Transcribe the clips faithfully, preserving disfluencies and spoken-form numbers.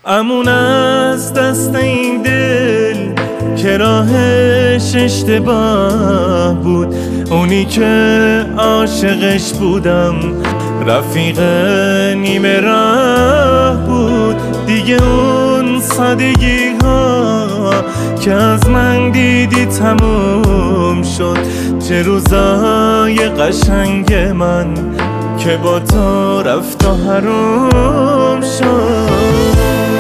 امون از دست این دل که راهش اشتباه بود، اونی که عاشقش بودم رفیق نیمه راه بود. دیگه اون سادگی ها که از من دیدی تموم شد. چه روزای قشنگ من که با تو رفت و حروم شد.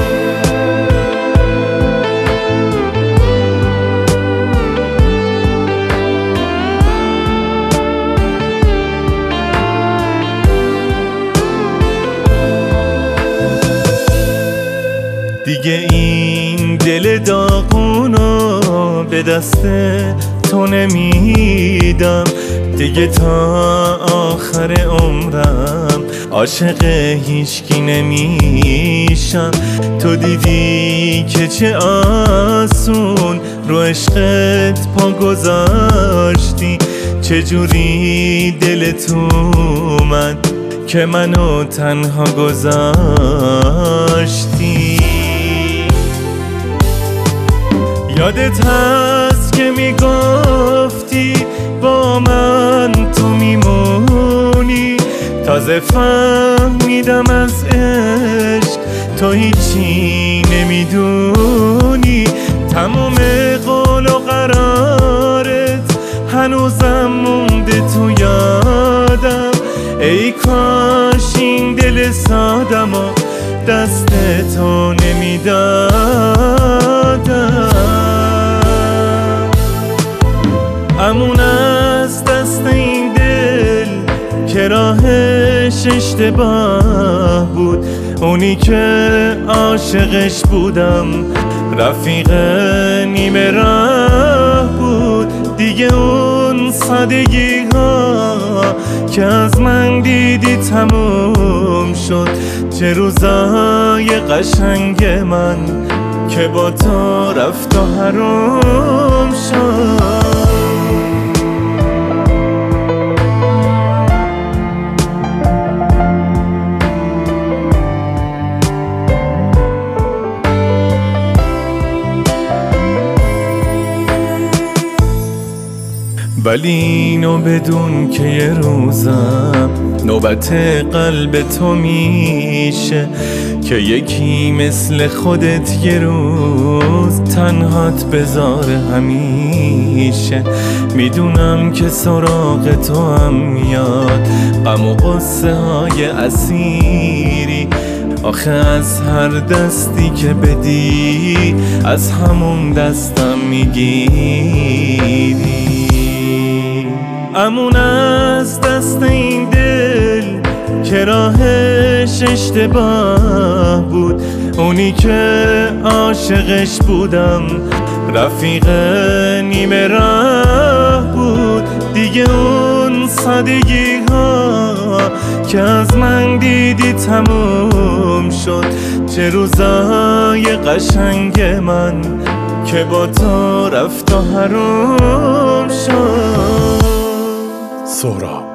دیگه این دل داغونو به دست تو نمیدم، دیگه تا آخر عمرم عاشق هیچکی نمیشم. تو دیدی که چه آسون رو عشقت پا گذاشتی، چجوری دلت اومد که منو تنها گذاشتی. یادت هست که میگفتی با من تو میمونی، تازه فهمیدم از عشق تو هیچی نمیدونی. تمام قول و قرارت هنوزم مونده تو یادم، ای کاش این دل سادم و دست تو نمیدادم. امون از دست این دل که راهش اشتباه بود، اونی که عاشقش بودم رفیق نیمه راه بود. دیگه اون سادگی ها که از من دیدی تموم شد. چه روزای قشنگ من که با تو رفت و حروم شد. ولی اینو بدون که یه روزم نوبت قلب تو میشه که یکی مثل خودت یه روز تنهات بذاره همیشه. میدونم که سراغ تو هم میاد غم و غصه های اسیری، آخه از هر دستی که بدی از همون دستم میگیری. امون از دست این دل که راهش اشتباه بود، اونی که عاشقش بودم رفیق نیمه راه بود. دیگه اون سادگی ها که از من دیدی تموم شد. چه روزای قشنگ من که با تو رفت و حروم شد. سهراب.